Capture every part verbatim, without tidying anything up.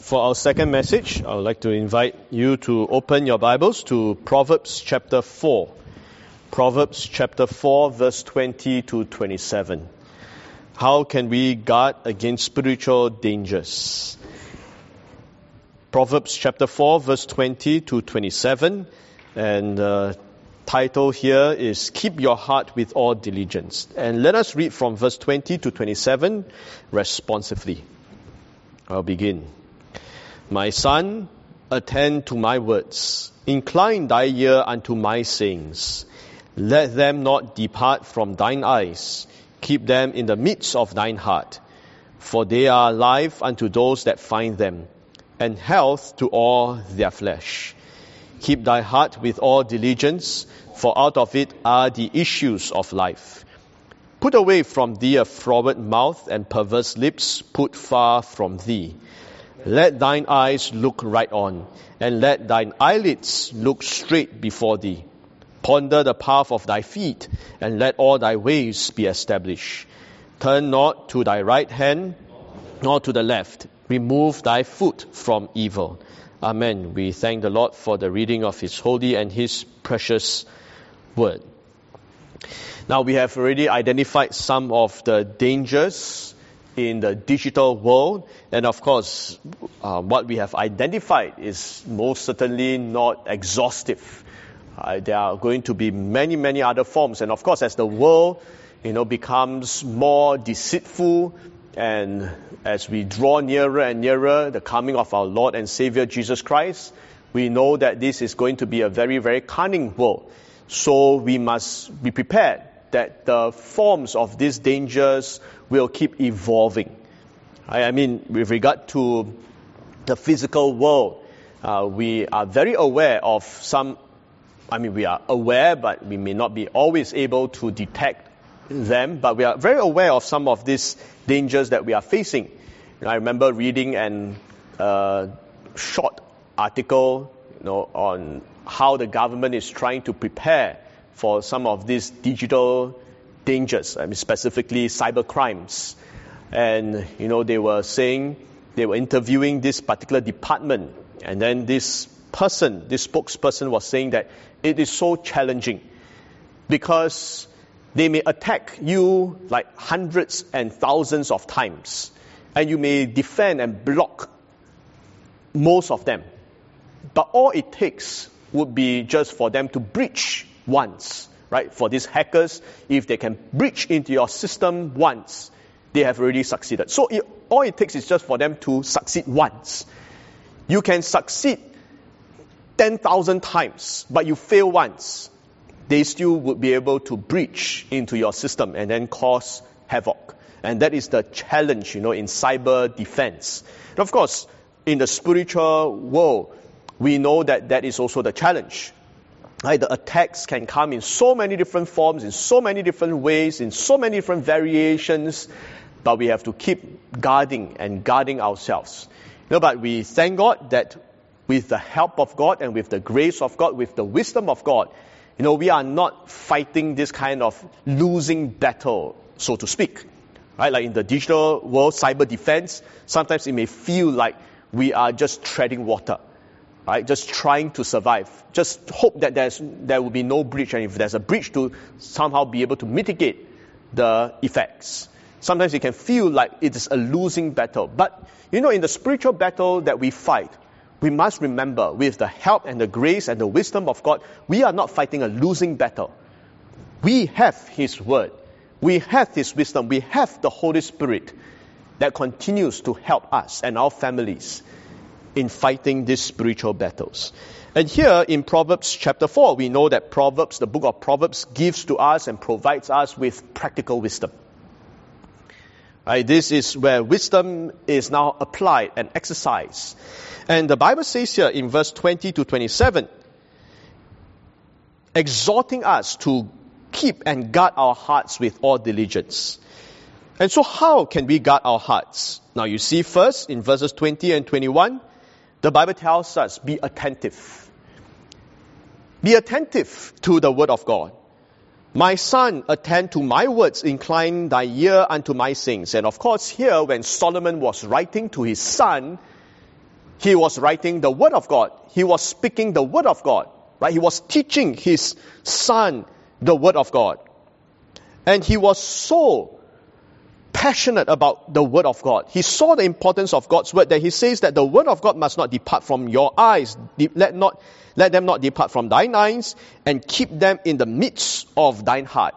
For our second message, I would like to invite you to open your Bibles to Proverbs chapter four. Proverbs chapter four, verse twenty to twenty-seven. How can we guard against spiritual dangers? Proverbs chapter four, verse twenty to twenty-seven. And the title here is Keep Your Heart with All Diligence. And let us read from verse twenty to twenty-seven responsively. I'll begin. My son, attend to my words. Incline thy ear unto my sayings. Let them not depart from thine eyes. Keep them in the midst of thine heart. For they are life unto those that find them, and health to all their flesh. Keep thy heart with all diligence, for out of it are the issues of life. Put away from thee a froward mouth, and perverse lips put far from thee. Let thine eyes look right on, and let thine eyelids look straight before thee. Ponder the path of thy feet, and let all thy ways be established. Turn not to thy right hand, nor to the left. Remove thy foot from evil. Amen. We thank the Lord for the reading of His holy and His precious word. Now, we have already identified some of the dangers in the digital world, and of course, uh, what we have identified is most certainly not exhaustive. Uh, there are going to be many, many other forms, and of course, as the world, you know, becomes more deceitful, and as we draw nearer and nearer the coming of our Lord and Savior Jesus Christ, we know that this is going to be a very, very cunning world. So we must be prepared that the forms of these dangers will keep evolving. I, I mean, with regard to the physical world, uh, we are very aware of some, I mean, we are aware, but we may not be always able to detect them, but we are very aware of some of these dangers that we are facing. You know, I remember reading an uh, short article, you know, on how the government is trying to prepare for some of these digital dangers, I mean specifically cyber crimes. And, you know, they were saying, they were interviewing this particular department, and then this person, this spokesperson was saying that it is so challenging because they may attack you like hundreds and thousands of times, and you may defend and block most of them. But all it takes would be just for them to breach once, right? For these hackers, if they can breach into your system once, they have already succeeded. So it, all it takes is just for them to succeed once. You can succeed ten thousand times, but you fail once. They still would be able to breach into your system and then cause havoc. And that is the challenge, you know, in cyber defense. And of course, in the spiritual world, we know that that is also the challenge. Right? The attacks can come in so many different forms, in so many different ways, in so many different variations, but we have to keep guarding and guarding ourselves. You know, but we thank God that with the help of God and with the grace of God, with the wisdom of God, you know, we are not fighting this kind of losing battle, so to speak. Right? Like in the digital world, cyber defense, sometimes it may feel like we are just treading water. Right, just trying to survive. Just hope that there's there will be no breach, and if there's a breach, to somehow be able to mitigate the effects. Sometimes it can feel like it is a losing battle. But, you know, in the spiritual battle that we fight, we must remember, with the help and the grace and the wisdom of God, we are not fighting a losing battle. We have His Word. We have His wisdom. We have the Holy Spirit that continues to help us and our families in fighting these spiritual battles. And here in Proverbs chapter four, we know that Proverbs, the book of Proverbs, gives to us and provides us with practical wisdom. Right, this is where wisdom is now applied and exercised. And the Bible says here in verse twenty to twenty-seven, exhorting us to keep and guard our hearts with all diligence. And so how can we guard our hearts? Now you see first in verses twenty and twenty-one, the Bible tells us, be attentive. Be attentive to the word of God. My son, attend to my words, incline thy ear unto my sayings. And of course, here, when Solomon was writing to his son, He was writing the Word of God. He was speaking the Word of God. Right? He was teaching his son the Word of God. And he was so passionate about the Word of God. He saw the importance of God's Word that he says that the Word of God must not depart from your eyes. Let not, let them not depart from thine eyes, and keep them in the midst of thine heart.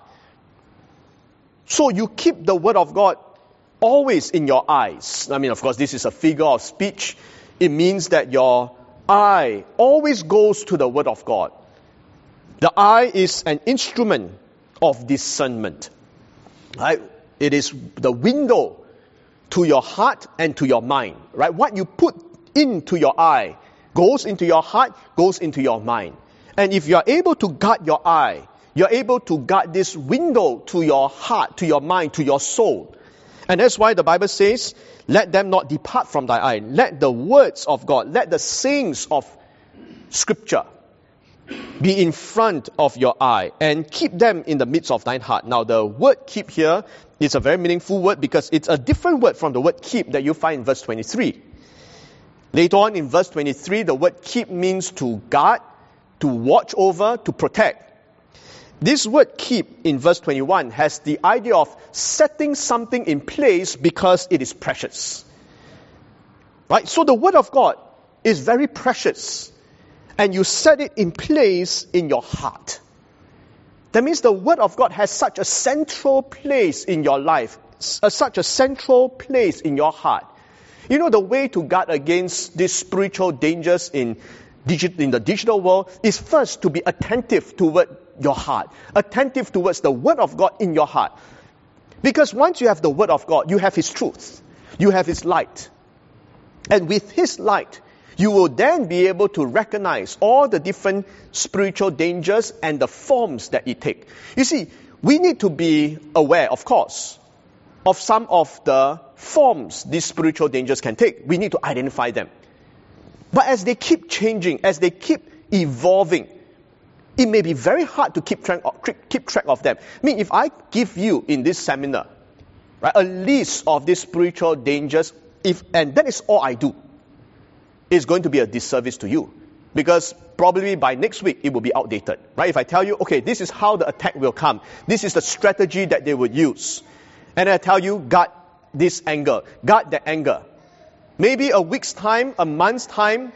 So you keep the Word of God always in your eyes. I mean, of course, this is a figure of speech. It means that your eye always goes to the Word of God. The eye is an instrument of discernment. Right? It is the window to your heart and to your mind. Right? What you put into your eye goes into your heart, goes into your mind. And if you are able to guard your eye, you're able to guard this window to your heart, to your mind, to your soul. And that's why the Bible says, let them not depart from thy eye. Let the words of God, let the sayings of Scripture be in front of your eye, and keep them in the midst of thine heart. Now the word keep here is a very meaningful word because it's a different word from the word keep that you find in verse twenty-three. Later on in verse twenty-three, the word keep means to guard, to watch over, to protect. This word keep in verse twenty-one has the idea of setting something in place because it is precious. Right? So the Word of God is very precious, and you set it in place in your heart. That means the Word of God has such a central place in your life, such a central place in your heart. You know, the way to guard against these spiritual dangers in Digit, in the digital world is first to be attentive toward your heart, attentive towards the Word of God in your heart. Because once you have the Word of God, you have His truth, you have His light. And with His light, you will then be able to recognize all the different spiritual dangers and the forms that it takes. You see, we need to be aware, of course, of some of the forms these spiritual dangers can take. We need to identify them. But as they keep changing, as they keep evolving, it may be very hard to keep track of, keep track of them. I mean, if I give you in this seminar, right, a list of these spiritual dangers, if and that is all I do, it's going to be a disservice to you. Because probably by next week, it will be outdated. Right? If I tell you, okay, this is how the attack will come. This is the strategy that they would use. And I tell you, guard this anger, guard that anger. Maybe a week's time, a month's time,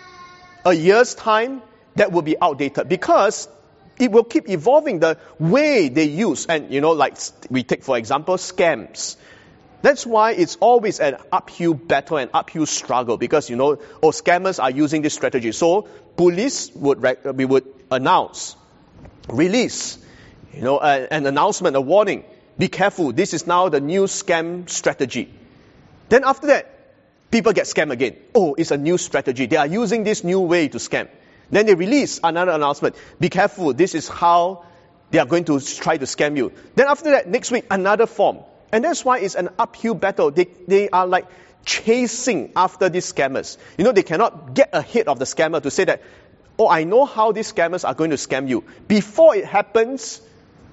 a year's time, that will be outdated because it will keep evolving the way they use. And, you know, like we take, for example, scams. That's why it's always an uphill battle, an uphill struggle because, you know, oh, scammers are using this strategy. So police would, rec- we would announce, release, you know, a, an announcement, a warning. Be careful, this is now the new scam strategy. Then after that, people get scammed again. Oh, it's a new strategy. They are using this new way to scam. Then they release another announcement. Be careful, this is how they are going to try to scam you. Then after that, next week, another form. And that's why it's an uphill battle. They, they are like chasing after these scammers. You know, they cannot get ahead of the scammer to say that, oh, I know how these scammers are going to scam you. Before it happens,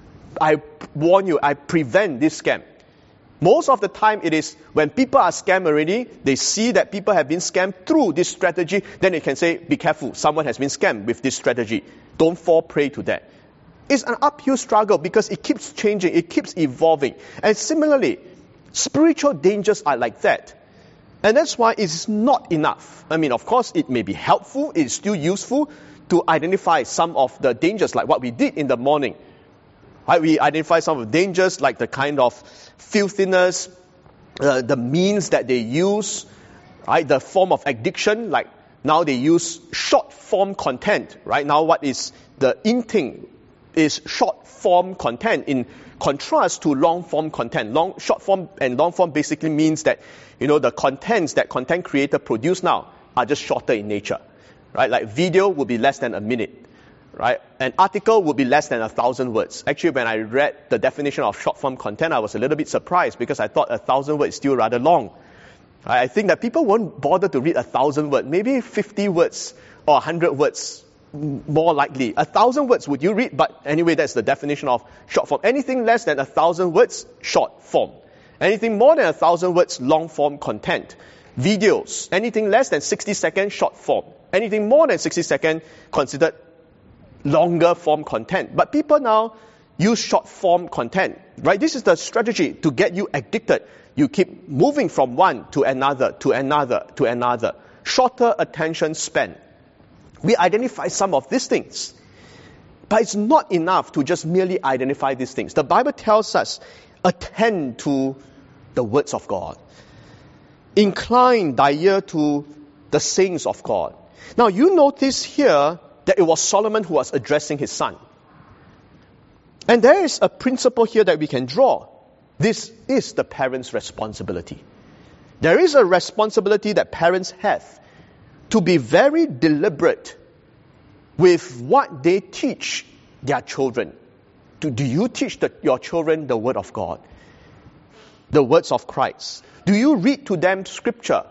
I warn you, I prevent this scam. Most of the time it is when people are scammed already, they see that people have been scammed through this strategy, then they can say, be careful, someone has been scammed with this strategy. Don't fall prey to that. It's an uphill struggle because it keeps changing, it keeps evolving. And similarly, spiritual dangers are like that. And that's why it's not enough. I mean, of course, it may be helpful, it's still useful to identify some of the dangers like what we did in the morning. Right? We identify some of the dangers like the kind of filthiness, uh, the means that they use, right? The form of addiction, like now they use short form content, right? Now what is the in thing is short form content in contrast to long form content. Long, short form and long form basically means that, you know, the contents that content creator produce now are just shorter in nature, right? Like video will be less than a minute. Right? An article would be less than a thousand words. Actually, when I read the definition of short-form content, I was a little bit surprised because I thought a thousand words is still rather long. Right? I think that people won't bother to read a thousand words. Maybe fifty words or a hundred words, more likely. A thousand words would you read? But anyway, that's the definition of short-form. Anything less than a thousand words, short-form. Anything more than a thousand words, long-form content. Videos, anything less than sixty seconds, short form. Anything more than sixty seconds, considered longer form content. But people now use short form content, right? This is the strategy to get you addicted. You keep moving from one to another, to another, to another. Shorter attention span. We identify some of these things. But it's not enough to just merely identify these things. The Bible tells us, attend to the words of God. Incline thy ear to the sayings of God. Now you notice here that it was Solomon who was addressing his son. And there is a principle here that we can draw. This is the parent's responsibility. There is a responsibility that parents have to be very deliberate with what they teach their children. Do, do you teach the, your children the Word of God? The words of Christ? Do you read to them Scripture?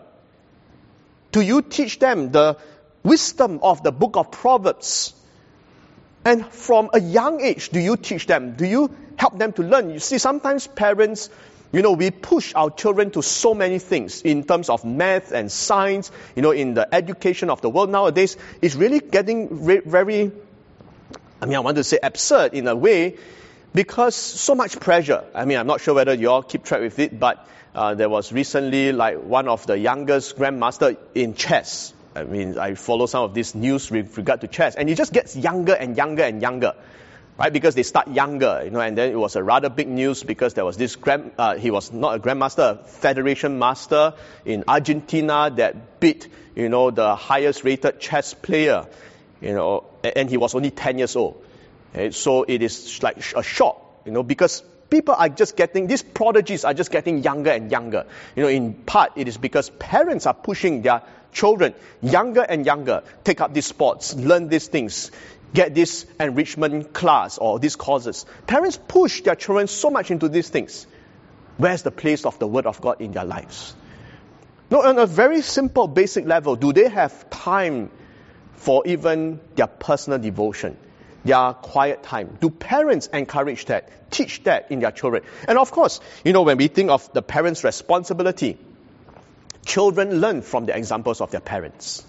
Do you teach them the wisdom of the book of Proverbs? And from a young age, do you teach them? Do you help them to learn? You see, sometimes parents, you know, we push our children to so many things in terms of math and science, you know, in the education of the world nowadays. It's really getting re- very, I mean, I want to say absurd in a way, because so much pressure. I mean, I'm not sure whether you all keep track with it, but uh, there was recently like one of the youngest grandmaster in chess. I mean, I follow some of this news with regard to chess, and it just gets younger and younger and younger, right? Because they start younger, you know, and then it was a rather big news because there was this grand, uh, he was not a grandmaster, a federation master in Argentina that beat, you know, the highest rated chess player, you know, and he was only ten years old. Okay? So it is like a shock, you know, because people are just getting, these prodigies are just getting younger and younger. You know, in part, it is because parents are pushing their children younger and younger, take up these sports, learn these things, get this enrichment class or these courses. Parents push their children so much into these things. Where's the place of the Word of God in their lives? No, on a very simple, basic level, do they have time for even their personal devotion, their quiet time? Do parents encourage that, teach that in their children? And of course, you know, when we think of the parents' responsibility, children learn from the examples of their parents.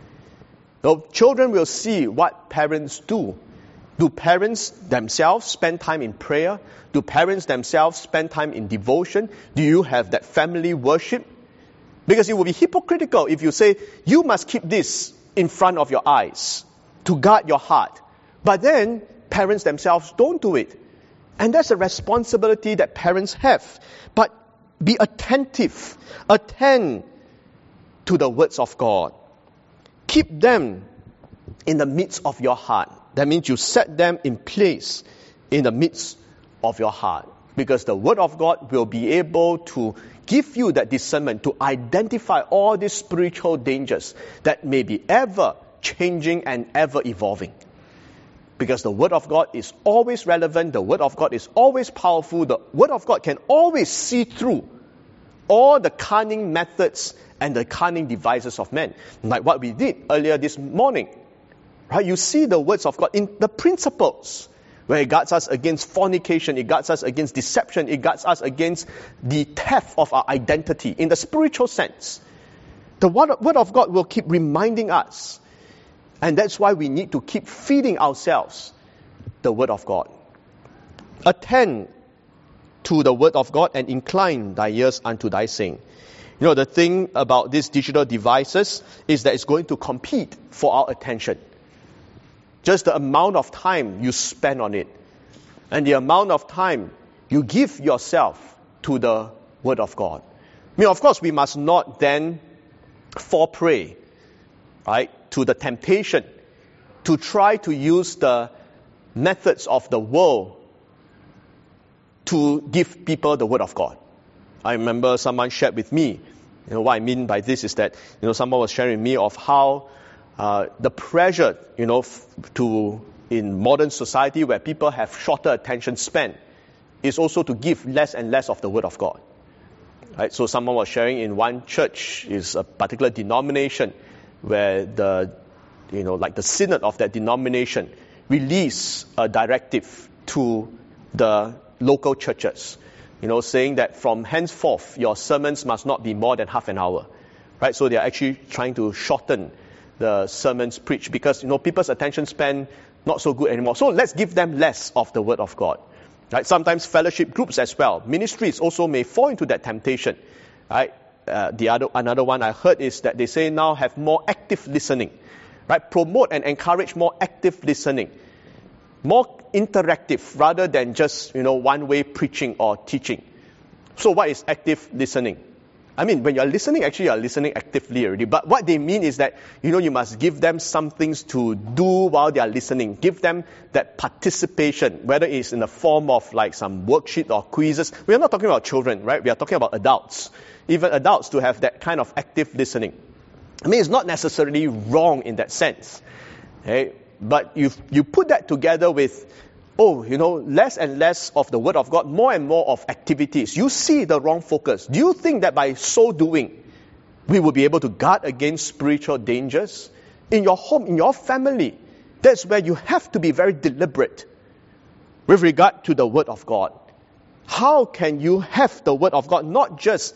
So children will see what parents do. Do parents themselves spend time in prayer? Do parents themselves spend time in devotion? Do you have that family worship? Because it will be hypocritical if you say, you must keep this in front of your eyes to guard your heart. But then parents themselves don't do it. And that's a responsibility that parents have. But be attentive. Attend to the words of God. Keep them in the midst of your heart. That means you set them in place in the midst of your heart. Because the Word of God will be able to give you that discernment to identify all these spiritual dangers that may be ever changing and ever evolving. Because the Word of God is always relevant, the Word of God is always powerful, the Word of God can always see through all the cunning methods and the cunning devices of men. Like what we did earlier this morning. Right? You see the words of God in the principles, where it guards us against fornication, it guards us against deception, it guards us against the theft of our identity in the spiritual sense. The Word of God will keep reminding us. And that's why we need to keep feeding ourselves the Word of God. Attend to the Word of God and incline thy ears unto thy saying. You know, the thing about these digital devices is that it's going to compete for our attention. Just the amount of time you spend on it and the amount of time you give yourself to the Word of God. I mean, of course, we must not then fall prey, right, to the temptation to try to use the methods of the world to give people the Word of God. I remember someone shared with me, you know, what I mean by this is that, you know, someone was sharing with me of how uh, the pressure, you know, f- to, in modern society where people have shorter attention span, is also to give less and less of the Word of God. Right? So someone was sharing in one church, is a particular denomination, where the, you know, like the synod of that denomination release a directive to the local churches, you know, saying that from henceforth your sermons must not be more than half an hour, right? So they are actually trying to shorten the sermons preached because, you know, people's attention span not so good anymore. So let's give them less of the Word of God. Right? Sometimes fellowship groups as well, ministries also may fall into that temptation. Right? Uh, the other another one I heard is that they say now have more active listening. Right? Promote and encourage more active listening, more interactive rather than just, you know, one-way preaching or teaching. So what is active listening? I mean, when you're listening, actually you're listening actively already. But what they mean is that, you know, you must give them some things to do while they are listening. Give them that participation, whether it's in the form of like some worksheet or quizzes. We are not talking about children, right? We are talking about adults. Even adults to have that kind of active listening. I mean, it's not necessarily wrong in that sense. Okay? But you you put that together with, oh, you know, less and less of the Word of God, more and more of activities. You see the wrong focus. Do you think that by so doing, we will be able to guard against spiritual dangers? In your home, in your family, that's where you have to be very deliberate with regard to the Word of God. How can you have the Word of God not just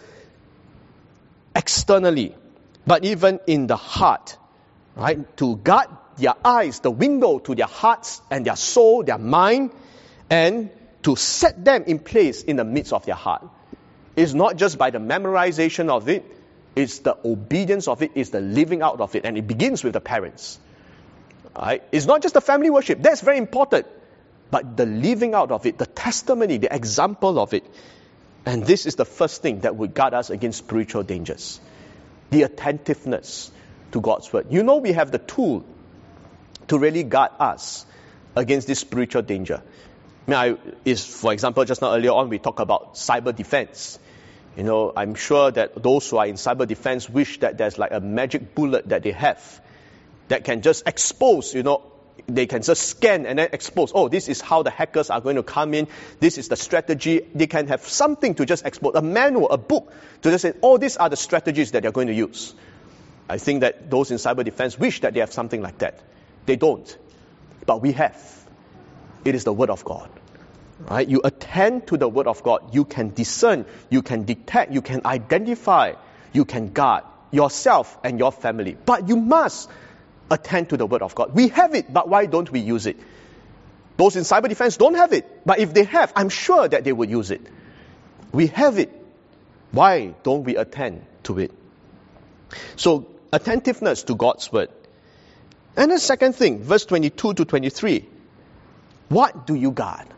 externally, but even in the heart, right? To guard their eyes, the window to their hearts and their soul, their mind, and to set them in place in the midst of their heart. It's not just by the memorization of it, it's the obedience of it, it's the living out of it, and it begins with the parents. Right? It's not just the family worship, that's very important, but the living out of it, the testimony, the example of it. And this is the first thing that would guard us against spiritual dangers. The attentiveness to God's Word. You know we have the tool to really guard us against this spiritual danger. I mean, I, is, for example, just now earlier on we talked about cyber defense. You know, I'm sure that those who are in cyber defense wish that there's like a magic bullet that they have that can just expose, you know, they can just scan and then expose, oh, this is how the hackers are going to come in, this is the strategy. They can have something to just expose, a manual, a book, to just say, oh, these are the strategies that they're going to use. I think that those in cyber defense wish that they have something like that. They don't. But we have. It is the Word of God. Right? You attend to the Word of God. You can discern. You can detect. You can identify. You can guard yourself and your family. But you must attend to the Word of God. We have it, but why don't we use it? Those in cyber defense don't have it. But if they have, I'm sure that they would use it. We have it. Why don't we attend to it? So, attentiveness to God's Word. And the second thing, verse twenty-two to twenty-three. What do you guard?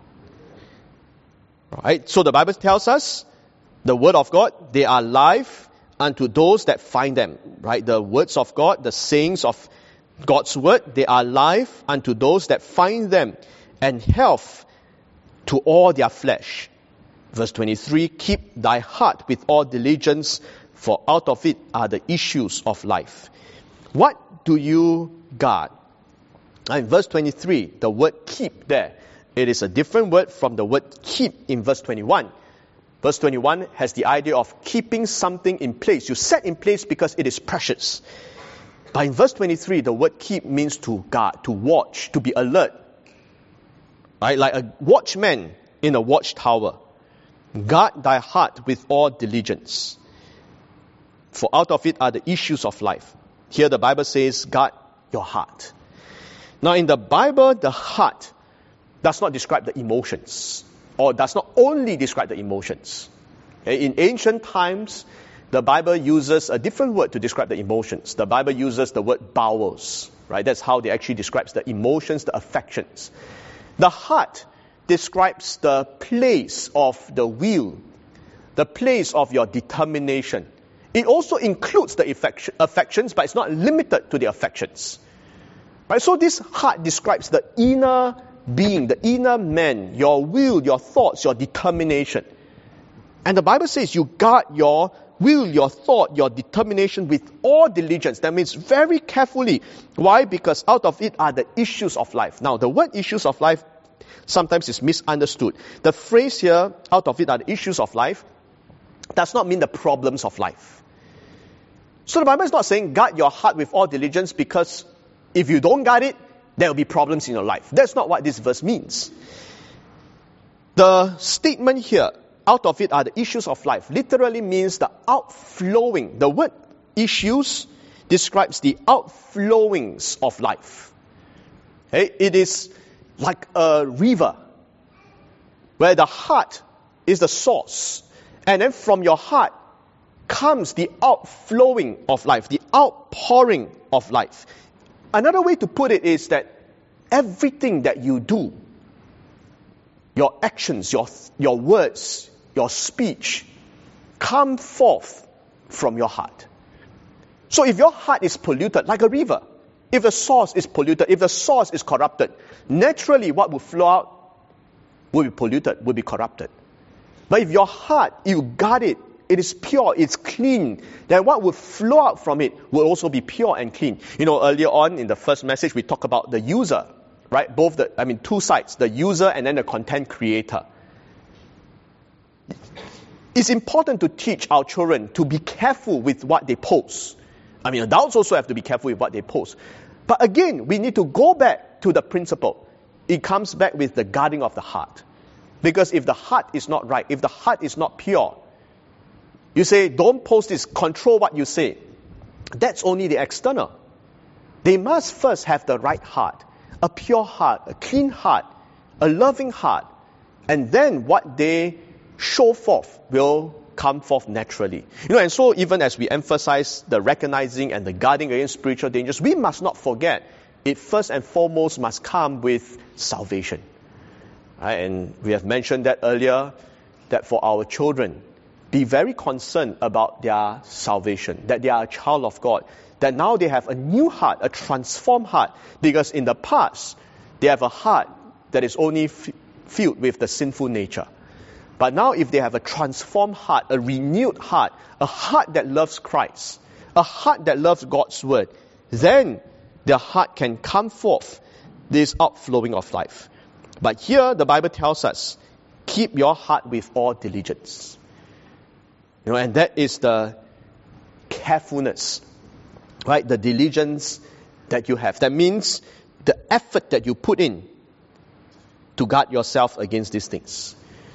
Right? So the Bible tells us, the Word of God, they are life unto those that find them. Right? The words of God, the sayings of God's Word, they are life unto those that find them, and health to all their flesh. Verse twenty-three, keep thy heart with all diligence, for out of it are the issues of life. What do you guard? In verse twenty-three, the word keep there, it is a different word from the word keep in verse twenty-one. Verse twenty-one has the idea of keeping something in place. You set in place because it is precious. But in verse twenty-three, the word keep means to guard, to watch, to be alert. Right? Like a watchman in a watchtower. Guard thy heart with all diligence, for out of it are the issues of life. Here the Bible says, guard your heart. Now in the Bible, the heart does not describe the emotions, or does not only describe the emotions. Okay? In ancient times, the Bible uses a different word to describe the emotions. The Bible uses the word bowels. Right? That's how they actually describe the emotions, the affections. The heart describes the place of the will, the place of your determination. It also includes the affection, affections, but it's not limited to the affections. Right? So this heart describes the inner being, the inner man, your will, your thoughts, your determination. And the Bible says you guard your will, your thought, your determination with all diligence. That means very carefully. Why? Because out of it are the issues of life. Now, the word issues of life sometimes is misunderstood. The phrase here, out of it are the issues of life, does not mean the problems of life. So the Bible is not saying guard your heart with all diligence because if you don't guard it, there will be problems in your life. That's not what this verse means. The statement here, out of it are the issues of life, literally means the outflowing. The word issues describes the outflowings of life. Okay? It is like a river where the heart is the source. And then from your heart comes the outflowing of life, the outpouring of life. Another way to put it is that everything that you do, your actions, your, your words, your speech, come forth from your heart. So if your heart is polluted like a river, if the source is polluted, if the source is corrupted, naturally what will flow out will be polluted, will be corrupted. But if your heart, you guard it, it is pure, it's clean, then what will flow out from it will also be pure and clean. You know, earlier on in the first message, we talked about the user, right? Both the, I mean, two sides, the user and then the content creator. It's important to teach our children to be careful with what they post. I mean, adults also have to be careful with what they post. But again, we need to go back to the principle. It comes back with the guarding of the heart. Because if the heart is not right, if the heart is not pure, you say, don't post this, control what you say. That's only the external. They must first have the right heart, a pure heart, a clean heart, a loving heart. And then what they show forth will come forth naturally. You know, and so even as we emphasize the recognizing and the guarding against spiritual dangers, we must not forget it first and foremost must come with salvation. Right? And we have mentioned that earlier, that for our children, be very concerned about their salvation, that they are a child of God, that now they have a new heart, a transformed heart, because in the past, they have a heart that is only f- filled with the sinful nature. But now if they have a transformed heart, a renewed heart, a heart that loves Christ, a heart that loves God's word, then their heart can come forth this outflowing of life. But here the Bible tells us, keep your heart with all diligence. You know, and that is the carefulness, right? The diligence that you have. That means the effort that you put in to guard yourself against these things.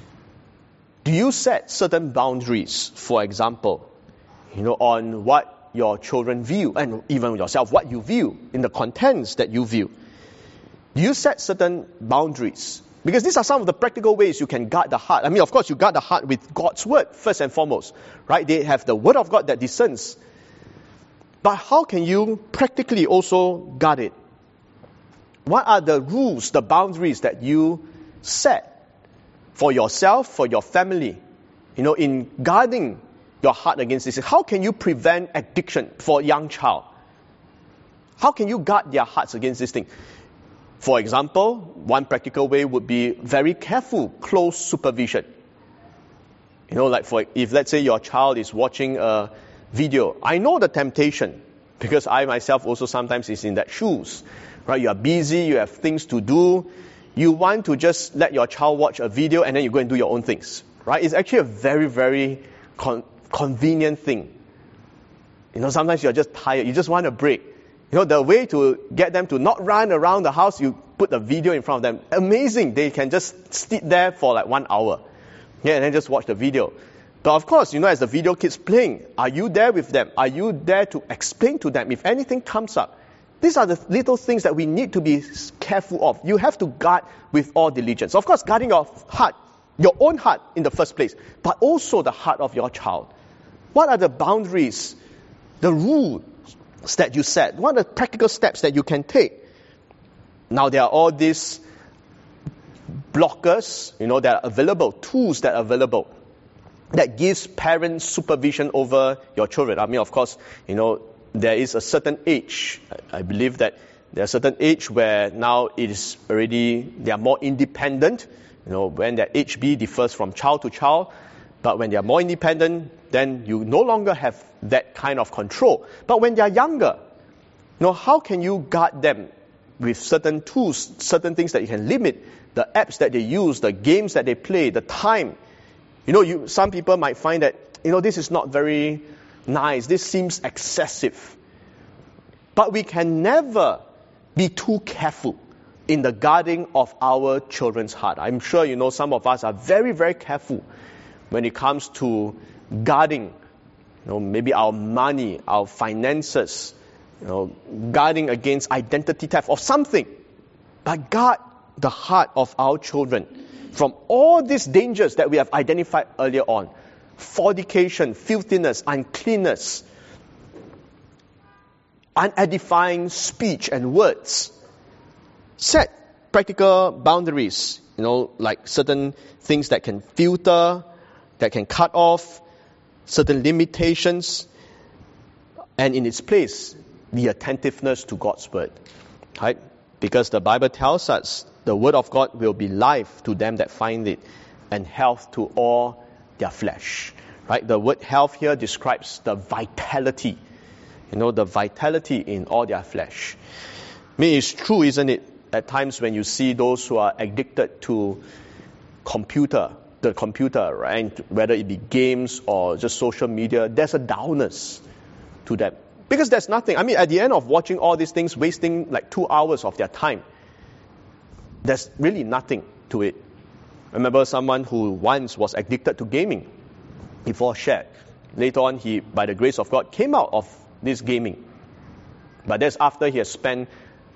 Do you set certain boundaries, for example, you know, on what your children view, and even yourself, what you view, in the contents that you view? Do you set certain boundaries? Because these are some of the practical ways you can guard the heart. I mean, of course, you guard the heart with God's word, first and foremost, right? They have the word of God that discerns. But how can you practically also guard it? What are the rules, the boundaries that you set for yourself, for your family, you know, in guarding your heart against this? How can you prevent addiction for a young child? How can you guard their hearts against this thing? For example, one practical way would be very careful, close supervision. You know, like for if let's say your child is watching a video, I know the temptation, because I myself also sometimes is in that shoes, right? You are busy, you have things to do. You want to just let your child watch a video and then you go and do your own things, right? It's actually a very, very con- convenient thing. You know, sometimes you're just tired, you just want a break. You know, the way to get them to not run around the house, you put a video in front of them. Amazing, they can just sit there for like one hour. Yeah, and then just watch the video. But of course, you know, as the video keeps playing, are you there with them? Are you there to explain to them if anything comes up? These are the little things that we need to be careful of. You have to guard with all diligence. Of course, guarding your heart, your own heart in the first place, but also the heart of your child. What are the boundaries, the rules that you set? What are the practical steps that you can take? Now, there are all these blockers, you know, that are available, tools that are available, that gives parents supervision over your children. I mean, of course, you know, there is a certain age. I believe that there's a certain age where now it is already, they are more independent. You know, when their H B differs from child to child. But when they are more independent, then you no longer have that kind of control. But when they are younger, you know, how can you guard them with certain tools, certain things that you can limit, the apps that they use, the games that they play, the time. You know, you, some people might find that, you know, this is not very nice, this seems excessive. But we can never be too careful in the guarding of our children's heart. I'm sure, you know, some of us are very, very careful when it comes to guarding You know, maybe our money, our finances, you know, guarding against identity theft or something. But guard the heart of our children from all these dangers that we have identified earlier on. Fornication, filthiness, uncleanness, unedifying speech and words. Set practical boundaries, you know, like certain things that can filter, that can cut off, certain limitations, and in its place, the attentiveness to God's word. Right? Because the Bible tells us the word of God will be life to them that find it, and health to all their flesh. Right? The word health here describes the vitality. You know, the vitality in all their flesh. I mean, it's true, isn't it? At times when you see those who are addicted to computer, the computer, right? Whether it be games or just social media, there's a dullness to them. Because there's nothing. I mean, at the end of watching all these things, wasting like two hours of their time, there's really nothing to it. I remember someone who once was addicted to gaming before shared. Later on, he, by the grace of God, came out of this gaming. But that's after he has spent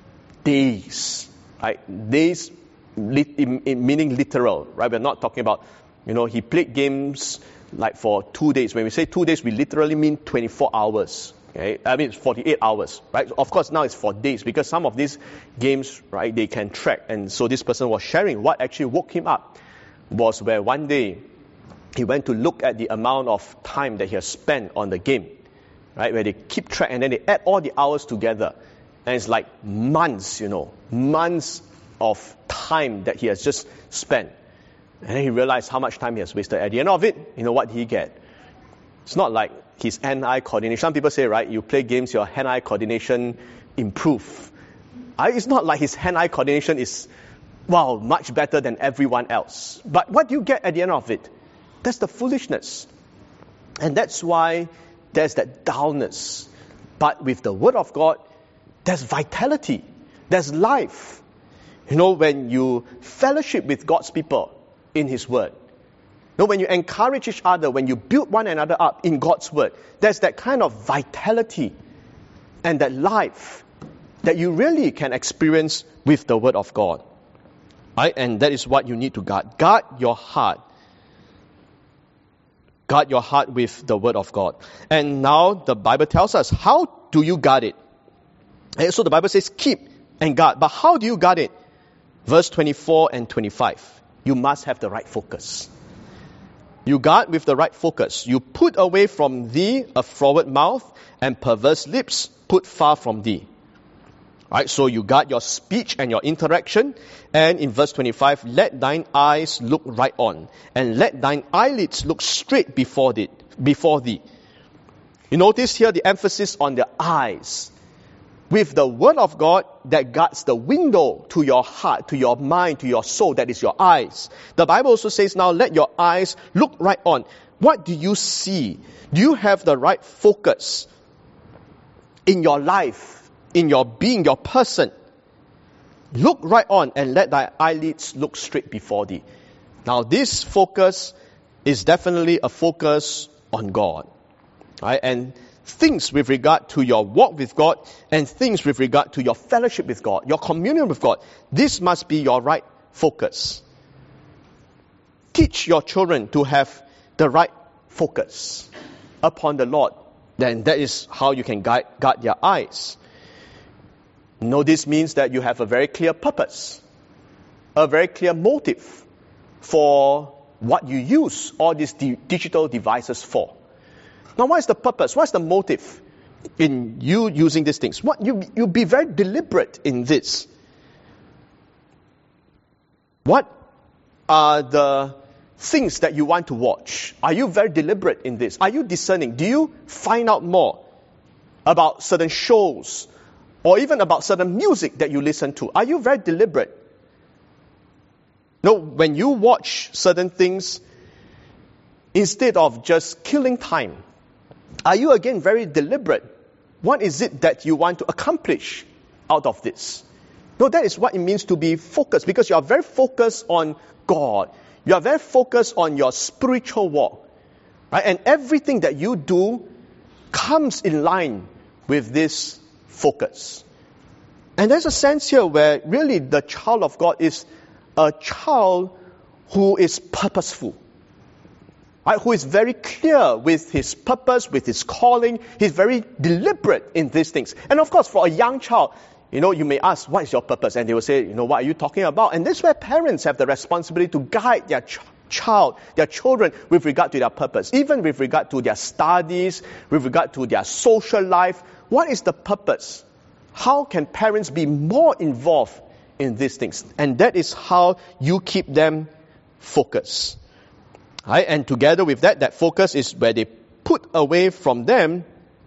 days, right? Days, lit, in, in meaning literal, right? We're not talking about, you know, he played games like for two days. When we say two days, we literally mean twenty-four hours. Okay? I mean, it's forty-eight hours, right? Of course, now it's for days because some of these games, right, they can track. And so this person was sharing what actually woke him up was where one day he went to look at the amount of time that he has spent on the game. Right, where they keep track and then they add all the hours together. And it's like months, you know, months of time that he has just spent. And then he realized how much time he has wasted. At the end of it, you know, what did he get? It's not like his hand-eye coordination. Some people say, right, you play games, your hand-eye coordination improve. I, it's not like his hand-eye coordination is, wow, much better than everyone else. But what do you get at the end of it? That's the foolishness. And that's why there's that dullness. But with the word of God, there's vitality. There's life. You know, when you fellowship with God's people in His word, you know, when you encourage each other, when you build one another up in God's word, there's that kind of vitality and that life that you really can experience with the word of God. Right? And that is what you need to guard. Guard your heart. Guard your heart with the word of God. And now the Bible tells us, how do you guard it? And so the Bible says, keep and guard. But how do you guard it? Verse twenty-four and twenty-five. You must have the right focus. You guard with the right focus. You put away from thee a froward mouth and perverse lips put far from thee. Right, so you guard your speech and your interaction. And in verse twenty-five, let thine eyes look right on, and let thine eyelids look straight before thee. Before thee. You notice here the emphasis on the eyes. With the word of God that guards the window to your heart, to your mind, to your soul, that is your eyes. The Bible also says, now let your eyes look right on. What do you see? Do you have the right focus in your life, in your being, your person? Look right on and let thy eyelids look straight before thee. Now this focus is definitely a focus on God. Right? And things with regard to your walk with God and things with regard to your fellowship with God, your communion with God, this must be your right focus. Teach your children to have the right focus upon the Lord. Then that is how you can guide, guard their eyes. No, this means that you have a very clear purpose, a very clear motive for what you use all these di- digital devices for. Now, what is the purpose? What is the motive in you using these things? What you you be very deliberate in this. What are the things that you want to watch? Are you very deliberate in this? Are you discerning? Do you find out more about certain shows or even about certain music that you listen to? Are you very deliberate? No, when you watch certain things, instead of just killing time, are you again very deliberate? What is it that you want to accomplish out of this? No, that is what it means to be focused, because you are very focused on God. You are very focused on your spiritual walk. Right? And everything that you do comes in line with this focus. And there's a sense here where really the child of God is a child who is purposeful, right? Who is very clear with his purpose, with his calling. He's very deliberate in these things. And of course, for a young child, you know, you may ask, what is your purpose? And they will say, you know, what are you talking about? And this is where parents have the responsibility to guide their ch- child, their children, with regard to their purpose, even with regard to their studies, with regard to their social life. What is the purpose? How can parents be more involved in these things? And that is how you keep them focused. Right? And together with that, that focus is where they put away from them,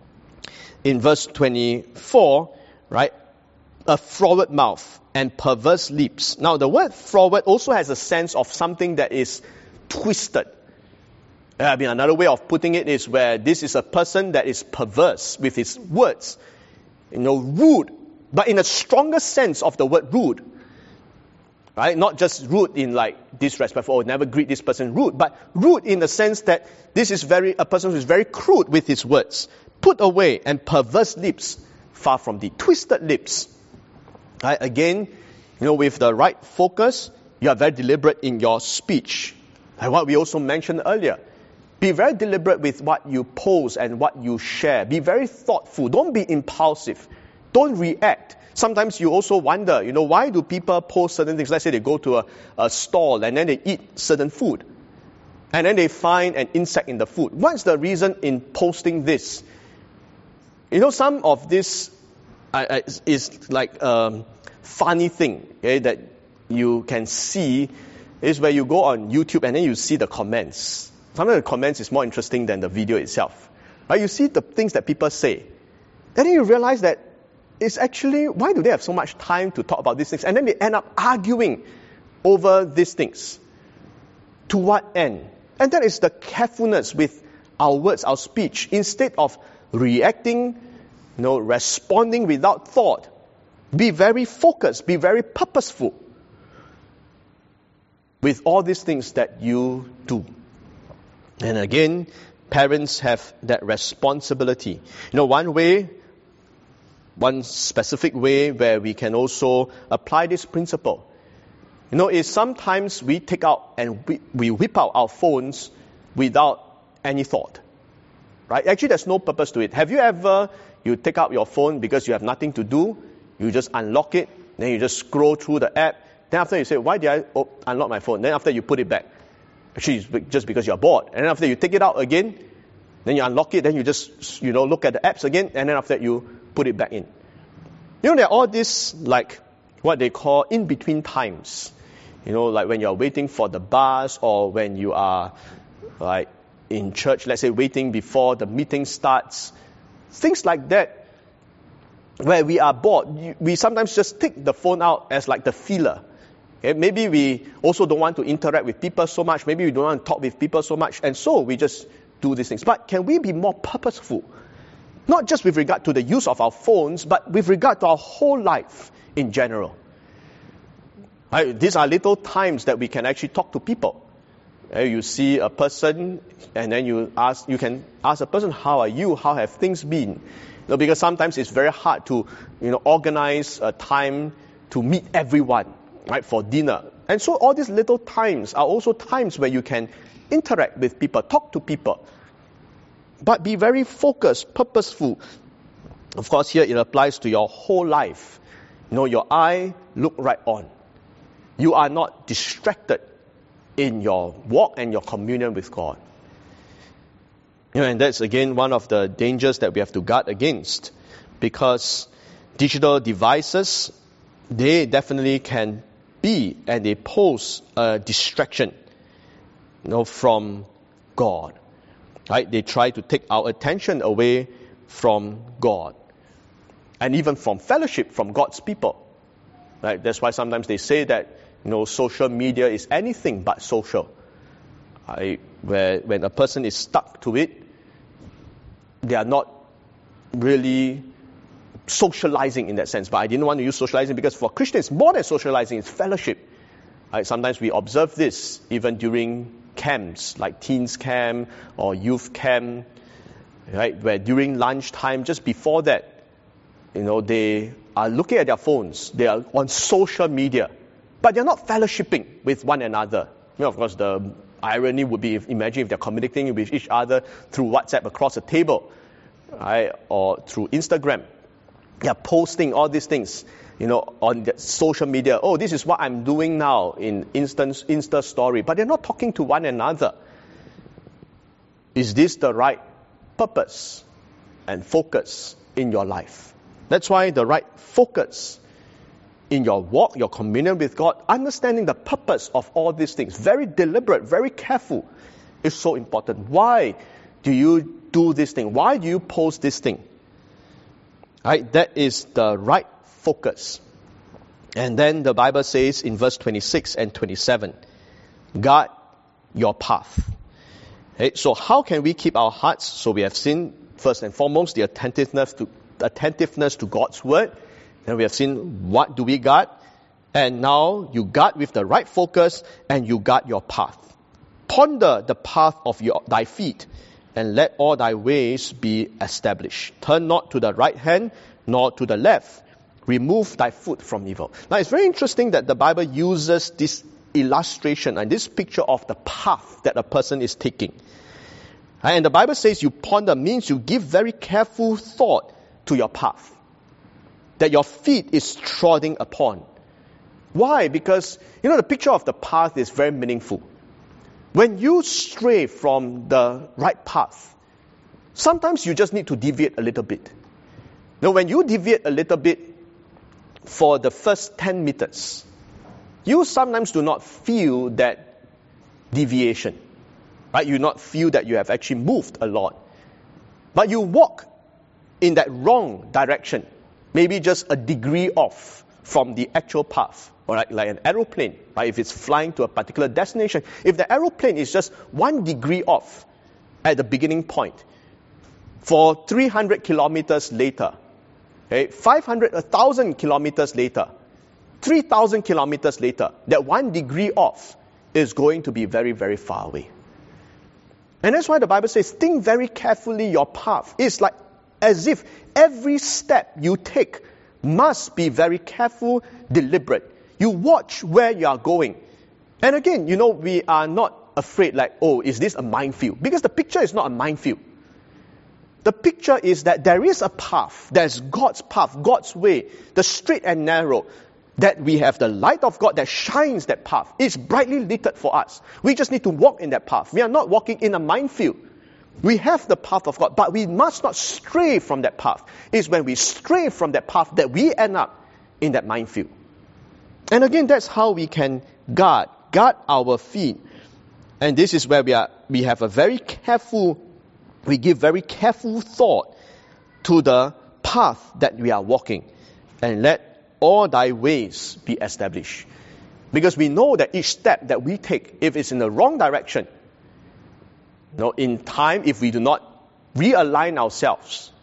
in verse twenty-four, right, a froward mouth and perverse lips. Now, the word froward also has a sense of something that is twisted. I mean, another way of putting it is where this is a person that is perverse with his words. You know, rude, but in a stronger sense of the word rude. Right? Not just rude in like disrespectful, or never greet this person rude, but rude in the sense that this is very a person who is very crude with his words. Put away and perverse lips, far from thee. Twisted lips. Right? Again, you know, with the right focus, you are very deliberate in your speech. And what we also mentioned earlier. Be very deliberate with what you post and what you share. Be very thoughtful. Don't be impulsive. Don't react. Sometimes you also wonder, you know, why do people post certain things? Let's say they go to a, a stall and then they eat certain food. And then they find an insect in the food. What's the reason in posting this? You know, some of this uh, is like a funny thing, okay, that you can see is where you go on YouTube and then you see the comments. Sometimes the comments is more interesting than the video itself. Right? You see the things that people say. And then you realize that it's actually, why do they have so much time to talk about these things? And then they end up arguing over these things. To what end? And that is the carefulness with our words, our speech. Instead of reacting, you know, responding without thought, be very focused, be very purposeful with all these things that you do. And again, parents have that responsibility. You know, one way, one specific way where we can also apply this principle, you know, is sometimes we take out and we, we whip out our phones without any thought. Right? Actually, there's no purpose to it. Have you ever, you take out your phone because you have nothing to do, you just unlock it, then you just scroll through the app, then after you say, why did I oh, unlock my phone? Then after you put it back. Actually, it's just because you're bored. And then after you take it out again, then you unlock it, then you just, you know, look at the apps again, and then after that you put it back in. You know, there are all these, like, what they call in-between times. You know, like when you're waiting for the bus, or when you are, like, in church, let's say, waiting before the meeting starts. Things like that, where we are bored. We sometimes just take the phone out as like the feeler. Okay, maybe we also don't want to interact with people so much. Maybe we don't want to talk with people so much. And so we just do these things. But can we be more purposeful? Not just with regard to the use of our phones, but with regard to our whole life in general. Right? These are little times that we can actually talk to people. Okay, you see a person and then you ask, you can ask a person, how are you? How have things been? You know, because sometimes it's very hard to, you know, organize a time to meet everyone. Right, for dinner. And so all these little times are also times where you can interact with people, talk to people. But be very focused, purposeful. Of course, here it applies to your whole life. You know, your eye, look right on. You are not distracted in your walk and your communion with God. You know, and that's again one of the dangers that we have to guard against. Because digital devices, they definitely can be and they pose a distraction, you know, from God. Right? They try to take our attention away from God. And even from fellowship from God's people. Right? That's why sometimes they say that, you know, social media is anything but social. Right? Where when a person is stuck to it, they are not really socializing in that sense. But I didn't want to use socializing because for Christians, more than socializing, it's fellowship. Right? Sometimes we observe this even during camps, like teens camp or youth camp. right? Where during lunchtime, just before that, you know, they are looking at their phones, they are on social media, but they're not fellowshipping with one another. You know, of course, the irony would be, if, imagine if they're communicating with each other through WhatsApp across the table, right? Or through Instagram. They're posting all these things, you know, on the social media. Oh, this is what I'm doing now in instant, Insta story. But they're not talking to one another. Is this the right purpose and focus in your life? That's why the right focus in your walk, your communion with God, understanding the purpose of all these things, very deliberate, very careful, is so important. Why do you do this thing? Why do you post this thing? Right? That is the right focus. And then the Bible says in verse twenty-six and twenty-seven, guard your path. Okay, so how can we keep our hearts? So we have seen, first and foremost, the attentiveness to, attentiveness to God's word. Then we have seen, what do we guard? And now you guard with the right focus, and you guard your path. Ponder the path of your, thy feet, and let all thy ways be established. Turn not to the right hand, nor to the left. Remove thy foot from evil. Now it's very interesting that the Bible uses this illustration and this picture of the path that a person is taking. And the Bible says you ponder means you give very careful thought to your path, that your feet is treading upon. Why? Because, you know, the picture of the path is very meaningful. When you stray from the right path, sometimes you just need to deviate a little bit. Now, when you deviate a little bit for the first ten meters, you sometimes do not feel that deviation. Right? You do not feel that you have actually moved a lot. But you walk in that wrong direction, maybe just a degree off from the actual path. Or like, like an aeroplane, right? If it's flying to a particular destination, if the aeroplane is just one degree off at the beginning point, for three hundred kilometers later, okay, five hundred, one thousand kilometers later, three thousand kilometers later, that one degree off is going to be very, very far away. And that's why the Bible says, think very carefully your path. It's like as if every step you take must be very careful, deliberate. You watch where you are going. And again, you know, we are not afraid like, oh, is this a minefield? Because the picture is not a minefield. The picture is that there is a path. There's God's path, God's way, the straight and narrow. That we have the light of God that shines that path. It's brightly lit for us. We just need to walk in that path. We are not walking in a minefield. We have the path of God, but we must not stray from that path. It's when we stray from that path that we end up in that minefield. And again, that's how we can guard, guard our feet. And this is where we are. We have a very careful, we give very careful thought to the path that we are walking. And let all thy ways be established. Because we know that each step that we take, if it's in the wrong direction, you know, in time, if we do not realign ourselves,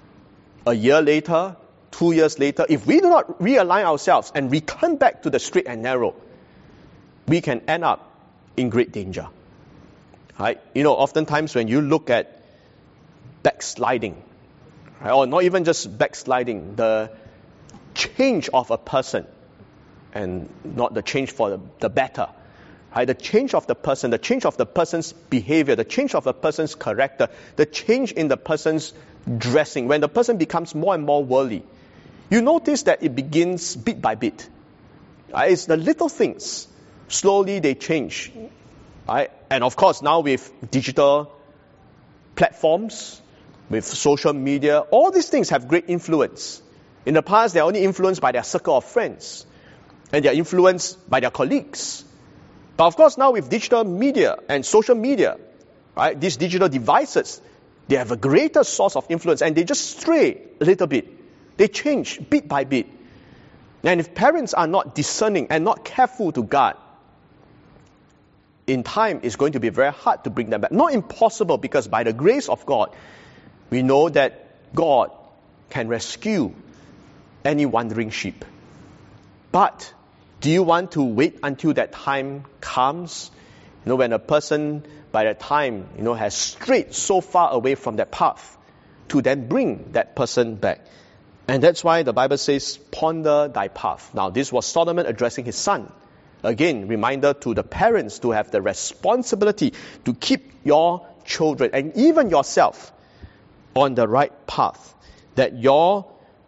a year later, two years later, if we do not realign ourselves and return back to the straight and narrow, we can end up in great danger. Right? You know, oftentimes when you look at backsliding, right, or not even just backsliding, the change of a person, and not the change for the, the better, right? The change of the person, the change of the person's behavior, the change of the person's character, the change in the person's dressing. When the person becomes more and more worldly, you notice that it begins bit by bit. Right? It's the little things. Slowly they change. Right? And of course now with digital platforms, with social media, all these things have great influence. In the past, they're only influenced by their circle of friends. And they're influenced by their colleagues. But of course, now with digital media and social media, right, these digital devices, they have a greater source of influence. And they just stray a little bit. They change bit by bit. And if parents are not discerning and not careful to guard, in time, it's going to be very hard to bring them back. Not impossible, because by the grace of God, we know that God can rescue any wandering sheep. But do you want to wait until that time comes You know, when a person by that time, you know, has strayed so far away from that path, to then bring that person back. And that's why the Bible says, ponder thy path. Now, this was Solomon addressing his son. Again, reminder to the parents to have the responsibility to keep your children and even yourself on the right path, that your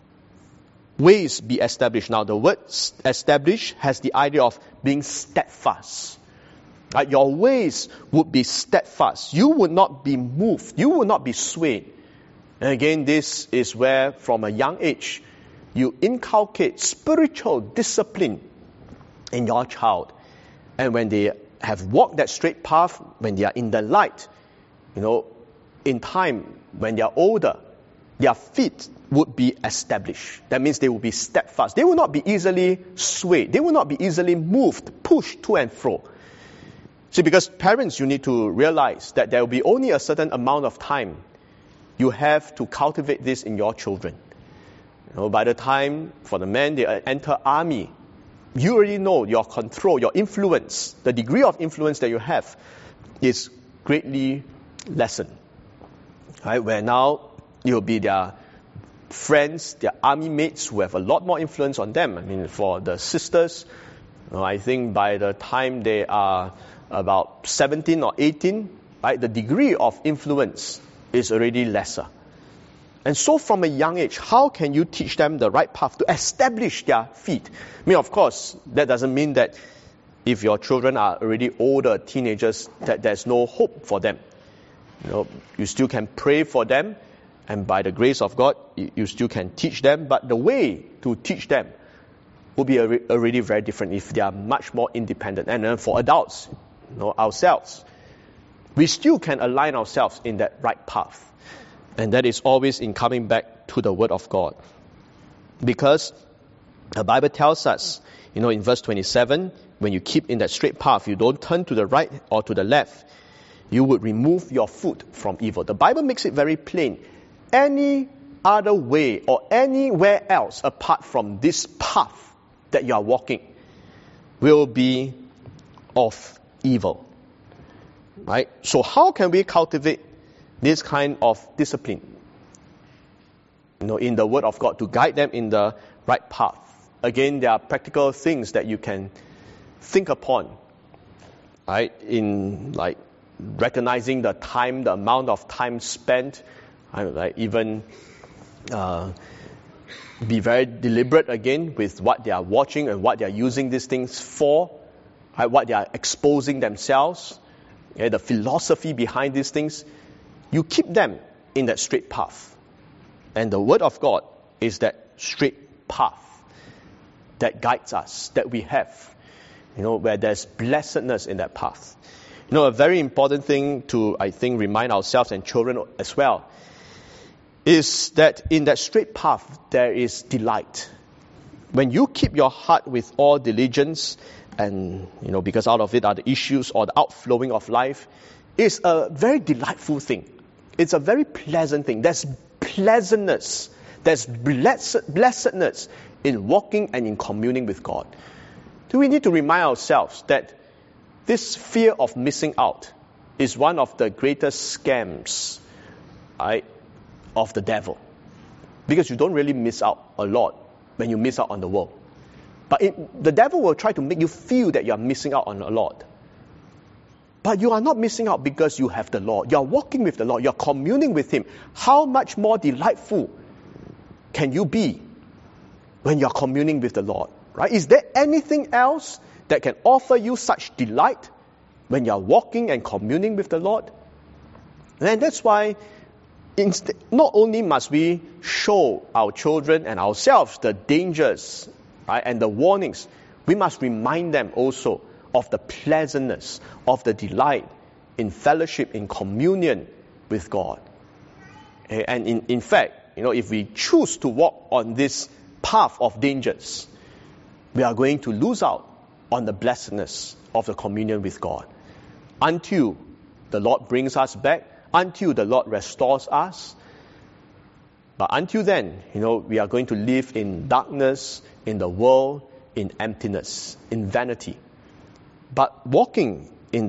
ways be established. Now, the word establish has the idea of being steadfast. Right? Your ways would be steadfast. You would not be moved. You would not be swayed. And again, this is where from a young age, you inculcate spiritual discipline in your child. And when they have walked that straight path, when they are in the light, you know, in time, when they are older, their feet would be established. That means they will be steadfast. They will not be easily swayed. They will not be easily moved, pushed to and fro. See, because parents, you need to realize that there will be only a certain amount of time you have to cultivate this in your children. You know, by the time for the men they enter army, you already know your control, your influence, the degree of influence that you have is greatly lessened. Right? Where now you'll be their friends, their army mates who have a lot more influence on them. I mean, for the sisters, you know, I think by the time they are about seventeen or eighteen, right, the degree of influence is already lesser. And so from a young age, how can you teach them the right path to establish their feet? I mean, of course, that doesn't mean that if your children are already older, teenagers, that there's no hope for them. You know, you still can pray for them, and by the grace of God, you still can teach them. But the way to teach them will be already very different if they are much more independent. And then for adults, you know, ourselves, we still can align ourselves in that right path. And that is always in coming back to the Word of God. Because the Bible tells us, you know, in verse twenty-seven, when you keep in that straight path, you don't turn to the right or to the left, you would remove your foot from evil. The Bible makes it very plain. Any other way or anywhere else apart from this path that you are walking will be of evil. Right? So how can we cultivate this kind of discipline, you know, in the Word of God to guide them in the right path? Again, there are practical things that you can think upon, right? In like recognizing the time, the amount of time spent, I mean, like even uh, be very deliberate again with what they are watching and what they are using these things for, right? What they are exposing themselves, okay? The philosophy behind these things. You keep them in that straight path. And the Word of God is that straight path that guides us, that we have, you know, where there's blessedness in that path. You know, a very important thing to, I think, remind ourselves and children as well, is that in that straight path, there is delight. When you keep your heart with all diligence, and, you know, because out of it are the issues or the outflowing of life, it's a very delightful thing. It's a very pleasant thing. There's pleasantness, there's blessed, blessedness in walking and in communing with God. So we need to remind ourselves that this fear of missing out is one of the greatest scams, right, of the devil. Because you don't really miss out a lot when you miss out on the world. But it, the devil will try to make you feel that you are missing out on a lot. But you are not missing out because you have the Lord. You are walking with the Lord. You are communing with Him. How much more delightful can you be when you are communing with the Lord? Right? Is there anything else that can offer you such delight when you are walking and communing with the Lord? And that's why inst- not only must we show our children and ourselves the dangers, right, and the warnings, we must remind them also of the pleasantness, of the delight in fellowship, in communion with God. And in, in fact, you know, if we choose to walk on this path of dangers, we are going to lose out on the blessedness of the communion with God. Until the Lord brings us back, until the Lord restores us. But until then, you know, we are going to live in darkness, in the world, in emptiness, in vanity. But walking in that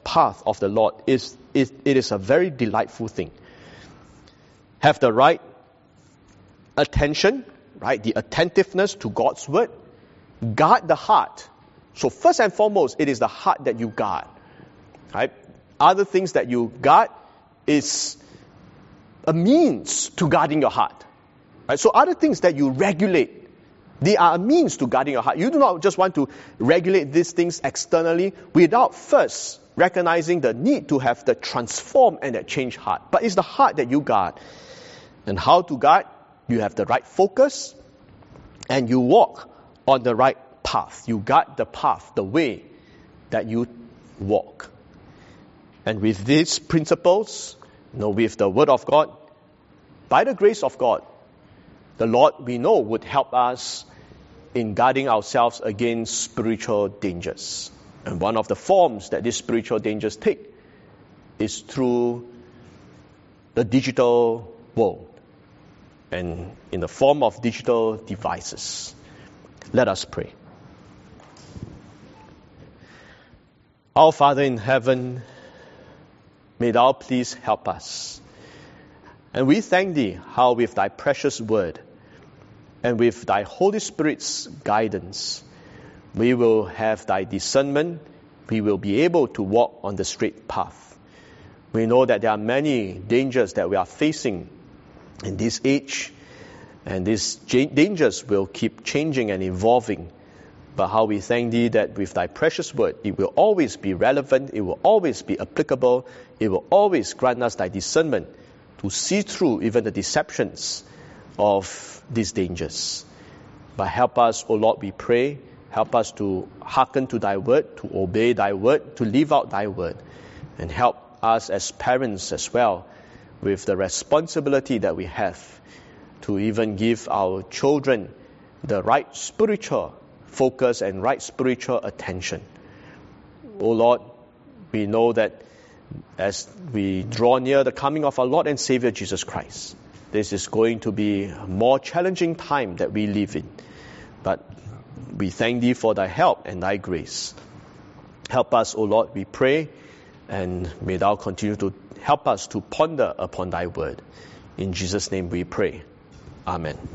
path of the Lord is, is it is a very delightful thing. Have the right attention, right? The attentiveness to God's word. Guard the heart. So first and foremost, it is the heart that you guard. Right? Other things that you guard is a means to guarding your heart. Right? So other things that you regulate, they are a means to guarding your heart. You do not just want to regulate these things externally without first recognizing the need to have the transform and the change heart. But it's the heart that you guard. And how to guard? You have the right focus and you walk on the right path. You guard the path, the way that you walk. And with these principles, you know, with the Word of God, by the grace of God, the Lord, we know, would help us in guarding ourselves against spiritual dangers. And one of the forms that these spiritual dangers take is through the digital world and in the form of digital devices. Let us pray. Our Father in heaven, may Thou please help us. And we thank Thee how with Thy precious word and with Thy Holy Spirit's guidance, we will have Thy discernment, we will be able to walk on the straight path. We know that there are many dangers that we are facing in this age, and these dangers will keep changing and evolving. But how we thank Thee that with Thy precious word, it will always be relevant, it will always be applicable, it will always grant us Thy discernment to see through even the deceptions of these dangers. But help us, O Lord, we pray, help us to hearken to Thy word, to obey Thy word, to live out Thy word. And help us as parents as well with the responsibility that we have to even give our children the right spiritual focus and right spiritual attention. O Lord, we know that as we draw near the coming of our Lord and Savior Jesus Christ, this is going to be a more challenging time that we live in. But we thank Thee for Thy help and Thy grace. Help us, O Lord, we pray, and may Thou continue to help us to ponder upon Thy word. In Jesus' name we pray. Amen.